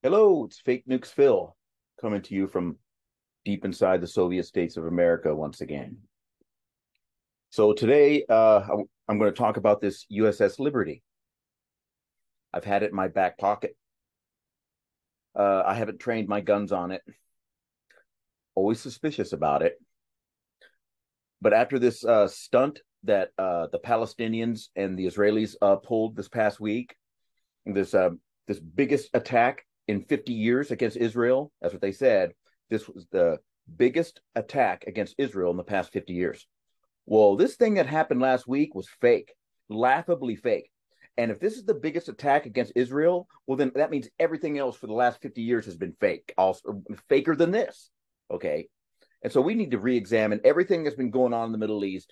Hello, it's Fake Nukes Phil coming to you from deep inside the Soviet states of America once again. So today, I'm going to talk about this USS Liberty. I've had it in my back pocket. I haven't trained my guns on it. Always suspicious about it. But after this stunt that the Palestinians and the Israelis pulled this past week, this biggest attack in 50 years against Israel, that's what they said. This was the biggest attack against Israel in the past 50 years. Well, this thing that happened last week was fake, laughably fake. And if this is the biggest attack against Israel, well, then that means everything else for the last 50 years has been fake, also faker than this. Okay. And so we need to re-examine everything that's been going on in the Middle East.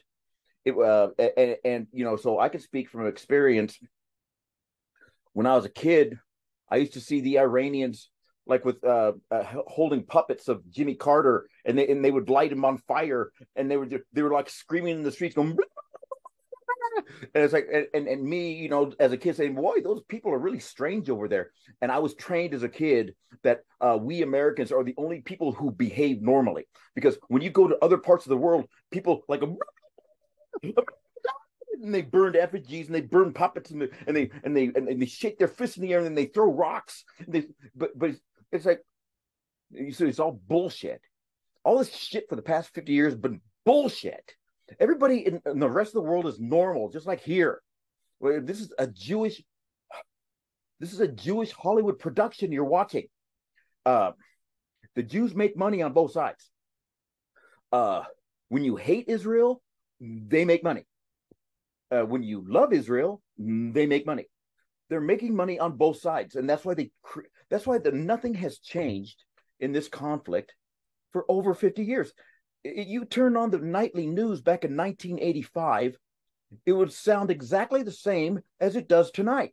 So I can speak from experience. When I was a kid, I used to see the Iranians like with holding puppets of Jimmy Carter, and they would light him on fire, and they were like screaming in the streets, going, and it's like, and me, as a kid saying, boy, those people are really strange over there. And I was trained as a kid that we Americans are the only people who behave normally, because when you go to other parts of the world, people like and they burned effigies and they burn puppets and they shake their fists in the air and then they throw rocks. But it's like, you see, it's all bullshit. All this shit for the past 50 years has been bullshit. Everybody in the rest of the world is normal, just like here. This is a Jewish Hollywood production you're watching. The Jews make money on both sides. When you hate Israel, they make money. When you love Israel, they make money. They're making money on both sides, and that's why nothing has changed in this conflict for over 50 years. You turn on the nightly news back in 1985, it would sound exactly the same as it does tonight.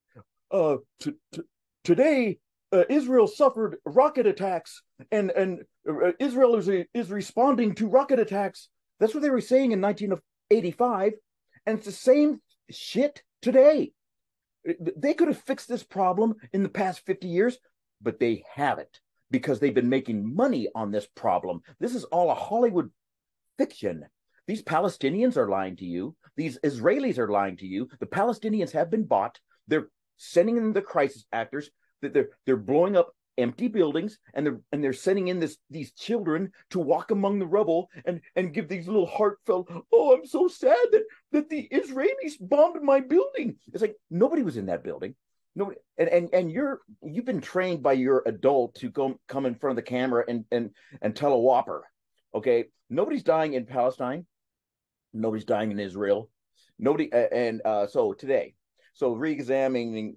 Today, Israel suffered rocket attacks, and Israel is responding to rocket attacks. That's what they were saying in 1985, and it's the same shit today. They could have fixed this problem in the past 50 years, but they haven't, because they've been making money on this problem. This is all a Hollywood fiction. These Palestinians are lying to you. These Israelis are lying to you. The Palestinians have been bought. They're sending in the crisis actors. They're blowing up empty buildings, and they're sending in these children to walk among the rubble and give these little heartfelt, oh, I'm so sad that the Israelis bombed my building. It's like nobody was in that building. Nobody, and you've been trained by your adult to come in front of the camera and tell a whopper. Okay, nobody's dying in Palestine. Nobody's dying in Israel. Nobody. So today, re-examining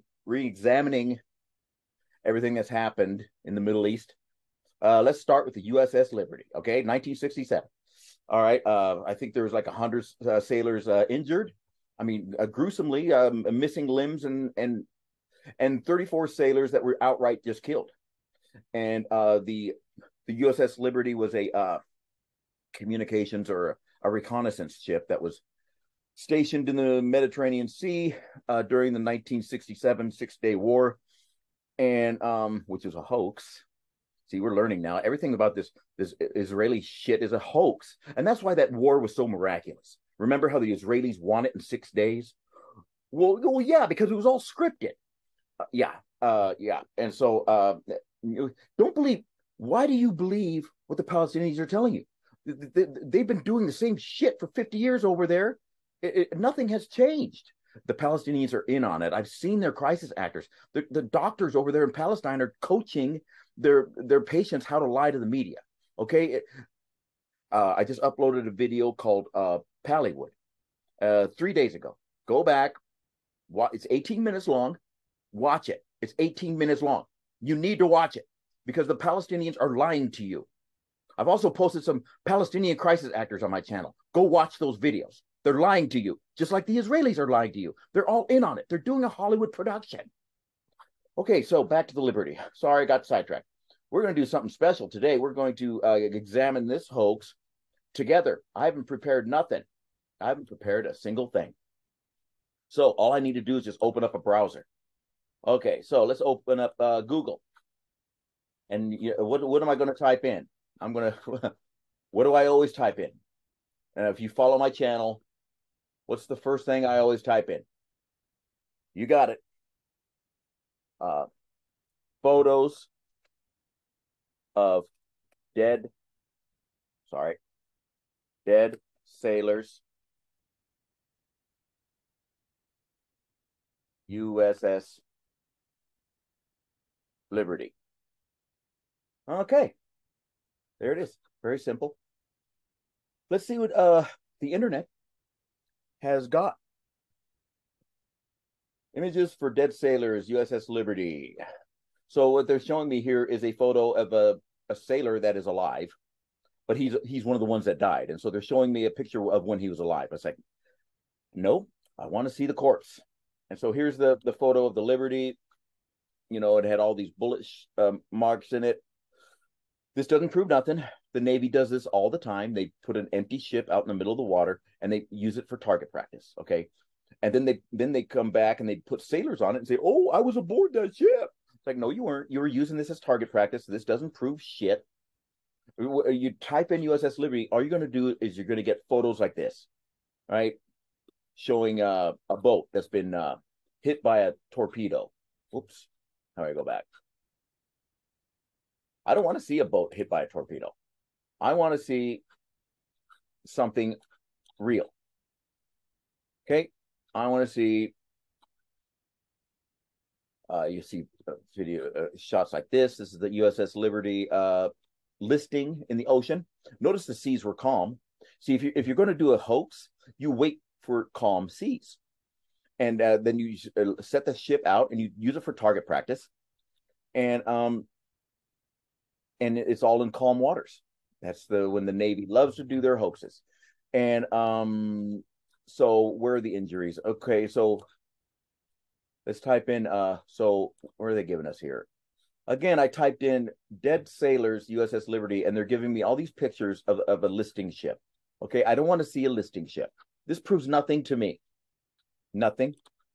everything that's happened in the Middle East. Let's start with the USS Liberty. Okay, 1967. All right. I think there was like 100 sailors injured. I mean, gruesomely missing limbs and 34 sailors that were outright just killed. And the USS Liberty was a communications or a reconnaissance ship that was stationed in the Mediterranean Sea during the 1967 Six-Day War, and which is a hoax. See, we're learning now. Everything about this Israeli shit is a hoax, and that's why that war was so miraculous. Remember how the Israelis won it in 6 days? Well, yeah, because it was all scripted. Yeah. And so don't believe. Why do you believe what the Palestinians are telling you? They've been doing the same shit for 50 years over there. Nothing has changed. The Palestinians are in on it. I've seen their crisis actors. The doctors over there in Palestine are coaching their patients how to lie to the media. Okay. I just uploaded a video called Pallywood 3 days ago. Go back. It's 18 minutes long. Watch it. It's 18 minutes long. You need to watch it because the Palestinians are lying to you. I've also posted some Palestinian crisis actors on my channel. Go watch those videos. They're lying to you, just like the Israelis are lying to you. They're all in on it. They're doing a Hollywood production. Okay, so back to the Liberty. Sorry, I got sidetracked. We're going to do something special today. We're going to examine this hoax together. I haven't prepared nothing. I haven't prepared a single thing. So all I need to do is just open up a browser. Okay, so let's open up Google. And what am I going to type in? I'm going to, what do I always type in? And if you follow my channel, what's the first thing I always type in? You got it. Photos of dead, dead sailors, USS Liberty. Okay, there it is. Very simple. Let's see what the internet has got. Images for dead sailors, USS Liberty. So what they're showing me here is a photo of a sailor that is alive, but he's one of the ones that died. And so they're showing me a picture of when he was alive. It's like, no, I want to see the corpse. And so here's the photo of the Liberty. You know, it had all these bullet marks in it. This doesn't prove nothing. The Navy does this all the time. They put an empty ship out in the middle of the water and they use it for target practice. Okay. And then they come back and they put sailors on it and say, "Oh, I was aboard that ship." It's like, no, you weren't. You were using this as target practice. This doesn't prove shit. You type in USS Liberty, all you're going to do is you're going to get photos like this, right? Showing a boat that's been hit by a torpedo. Oops. How do I go back? I don't want to see a boat hit by a torpedo. I want to see something real. Okay. I want to see, you see video shots like this. This is the USS Liberty listing in the ocean. Notice the seas were calm. See, if you're going to do a hoax, you wait for calm seas. And then you set the ship out and you use it for target practice. And it's all in calm waters. That's when the Navy loves to do their hoaxes. And so where are the injuries? Okay, so let's type in so where are they giving us here? Again, I typed in dead sailors, USS Liberty, and they're giving me all these pictures of a listing ship. Okay, I don't want to see a listing ship. This proves nothing to me. Nothing.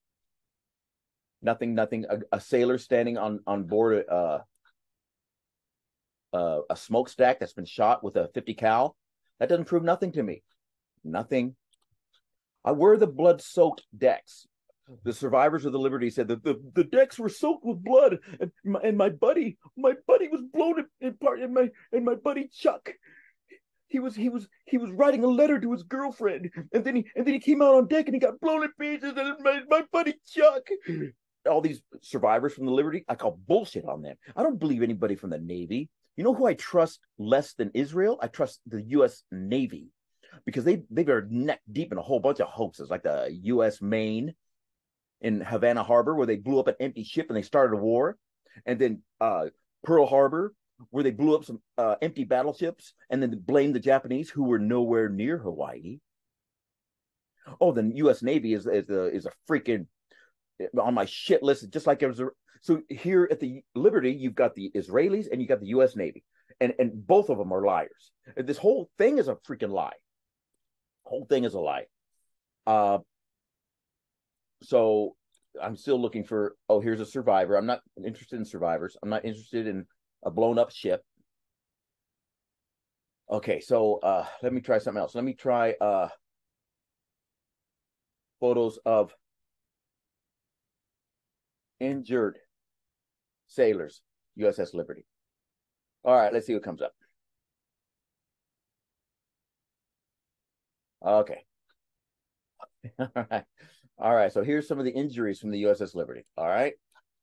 A sailor standing on board a smokestack that's been shot with a 50 cal. That doesn't prove nothing to me. Nothing. Where are the blood-soaked decks? The survivors of the Liberty said that the decks were soaked with blood, and my buddy was blown apart, and my buddy Chuck, he was writing a letter to his girlfriend, and then he came out on deck and he got blown to pieces, and my buddy Chuck. All these survivors from the Liberty, I call bullshit on them. I don't believe anybody from the Navy. You know who I trust less than Israel? I trust the U.S. Navy, because they are neck deep in a whole bunch of hoaxes, like the U.S. Maine in Havana Harbor, where they blew up an empty ship and they started a war, and then Pearl Harbor, where they blew up some empty battleships and then blamed the Japanese, who were nowhere near Hawaii. Oh, the U.S. Navy is a freaking on my shit list, just like it was. So here at the Liberty, you've got the Israelis and you got the U.S. Navy, and both of them are liars. This whole thing is a freaking lie. Whole thing is a lie. So I'm still looking for. Oh, here's a survivor. I'm not interested in survivors. I'm not interested in a blown up ship. Okay, so let me try something else. Let me try photos of injured sailors, USS Liberty. All right, let's see what comes up. Okay. All right. So here's some of the injuries from the USS Liberty. All right.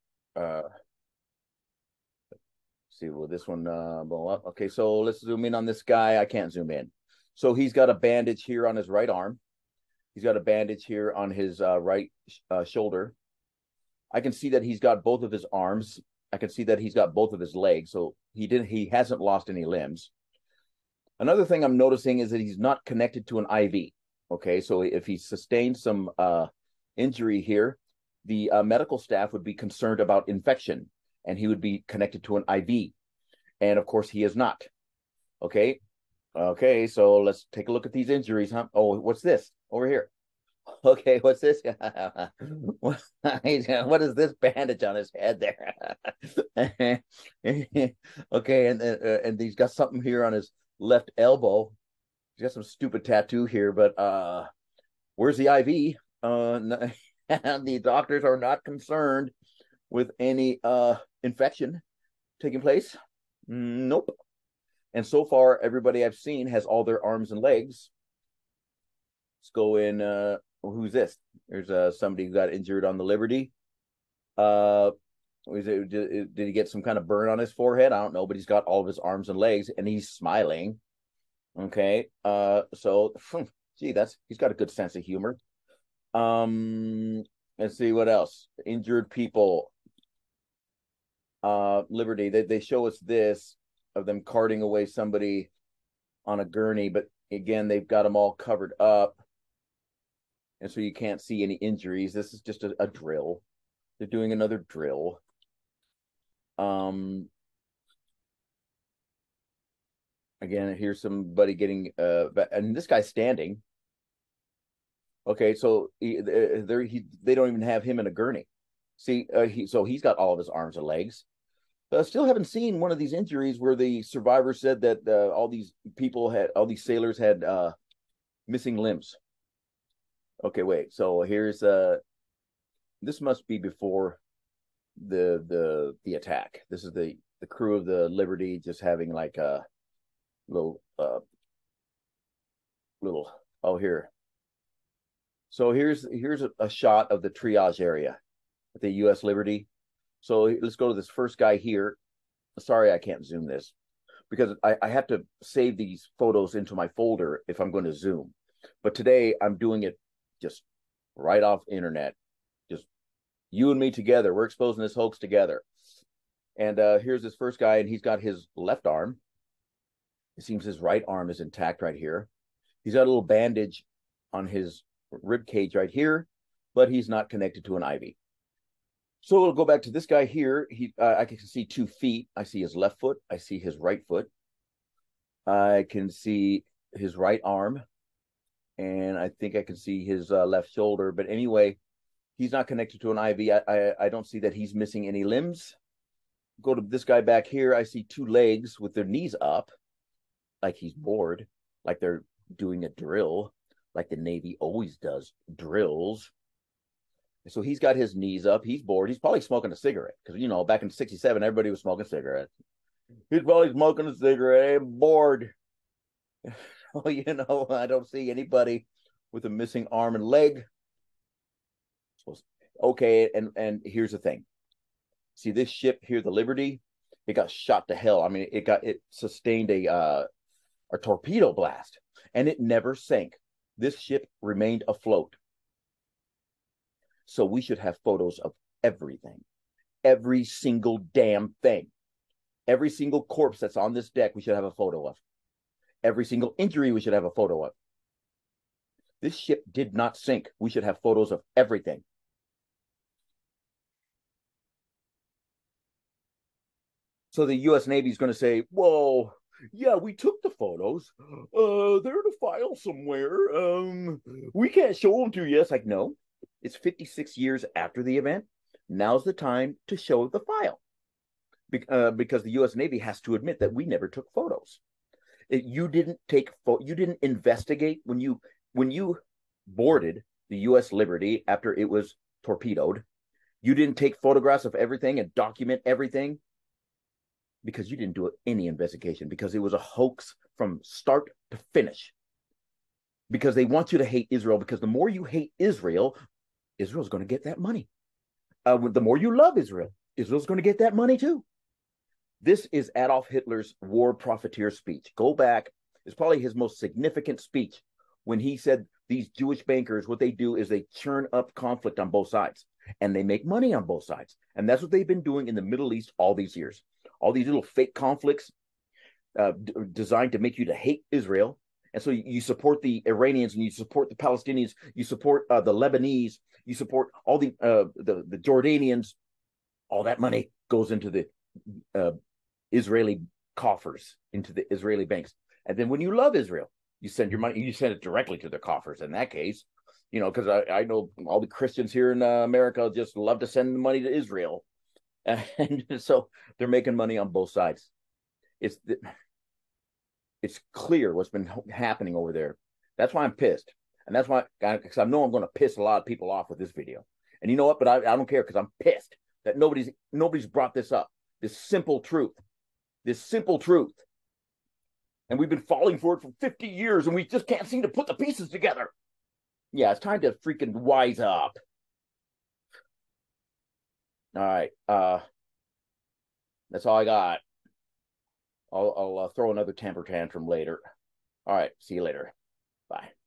See, will this one blow up? Okay, so let's zoom in on this guy. I can't zoom in. So he's got a bandage here on his right arm. He's got a bandage here on his right shoulder. I can see that he's got both of his arms. I can see that he's got both of his legs. So he hasn't lost any limbs. Another thing I'm noticing is that he's not connected to an IV. Okay, so if he sustained some injury here, the medical staff would be concerned about infection, and he would be connected to an IV. And of course, he is not. Okay, so let's take a look at these injuries. Huh? Oh, what's this over here? Okay, what's this? What is this bandage on his head there? Okay, and he's got something here on his left elbow. He's got some stupid tattoo here, but where's the IV? The doctors are not concerned with any infection taking place. Nope. And so far, everybody I've seen has all their arms and legs. Let's go in. Who's this? There's somebody who got injured on the Liberty. Did he get some kind of burn on his forehead? I don't know, but he's got all of his arms and legs, and he's smiling. Okay. So, gee, he's got a good sense of humor. Let's see what else. Injured people. Liberty. They show us this of them carting away somebody on a gurney, but again, they've got them all covered up, and so you can't see any injuries. This is just a drill. They're doing another drill. Again, here's somebody getting and this guy's standing. Okay, so they don't even have him in a gurney. See, he's got all of his arms and legs. Still haven't seen one of these injuries where the survivor said that all these sailors had missing limbs. Okay, wait. So here's this must be before the attack. This is the crew of the Liberty just having like a little oh here. So here's a shot of the triage area at the U.S. Liberty. So let's go to this first guy here. Sorry, I can't zoom this because I have to save these photos into my folder if I'm going to zoom. But today I'm doing it just right off internet. Just you and me together. We're exposing this hoax together. And here's this first guy, and he's got his left arm. It seems his right arm is intact right here. He's got a little bandage on his rib cage right here, but he's not connected to an IV. So we'll go back to this guy here. I can see 2 feet. I see his left foot. I see his right foot. I can see his right arm, and I think I can see his left shoulder. But anyway, he's not connected to an IV. I don't see that he's missing any limbs. Go to this guy back here. I see 2 legs with their knees up, like he's bored, like they're doing a drill, like the Navy always does drills. So he's got his knees up. He's bored. He's probably smoking a cigarette because, back in '67, everybody was smoking cigarettes. He's probably smoking a cigarette. I'm bored. Well, I don't see anybody with a missing arm and leg. Okay, and here's the thing. See this ship here, the Liberty? It got shot to hell. I mean, it sustained a torpedo blast, and it never sank. This ship remained afloat. So we should have photos of everything, every single damn thing, every single corpse that's on this deck. We should have a photo of every single injury. We should have a photo of. This ship did not sink. We should have photos of everything. So the U.S. Navy is going to say, "Whoa, yeah, we took the photos. They're in a file somewhere. We can't show them to you." It's like, no. It's 56 years after the event. Now's the time to show the file. Because the U.S. Navy has to admit that we never took photos. You didn't investigate when you boarded the U.S. Liberty after it was torpedoed. You didn't take photographs of everything and document everything because you didn't do any investigation, because it was a hoax from start to finish. Because they want you to hate Israel, because the more you hate Israel, Israel's going to get that money. The more you love Israel, Israel's going to get that money too. This is Adolf Hitler's war profiteer speech. Go back. It's probably his most significant speech when he said these Jewish bankers, what they do is they churn up conflict on both sides, and they make money on both sides. And that's what they've been doing in the Middle East all these years. All these little fake conflicts designed to make you to hate Israel. And so you support the Iranians, and you support the Palestinians, you support the Lebanese, you support all the Jordanians. All that money goes into the Israeli coffers, into the Israeli banks. And then when you love Israel, you send your money, you send it directly to their coffers in that case. You know, because I know all the Christians here in America just love to send money to Israel, and so they're making money on both sides. It's it's clear what's been happening over there. That's why I'm pissed, and that's why because I know I'm going to piss a lot of people off with this video. And you know what? But I don't care because I'm pissed that nobody's brought this up. This simple truth, and we've been falling for it for 50 years, and we just can't seem to put the pieces together. Yeah, it's time to freaking wise up. All right, that's all I got. I'll throw another temper tantrum later. All right, see you later. Bye.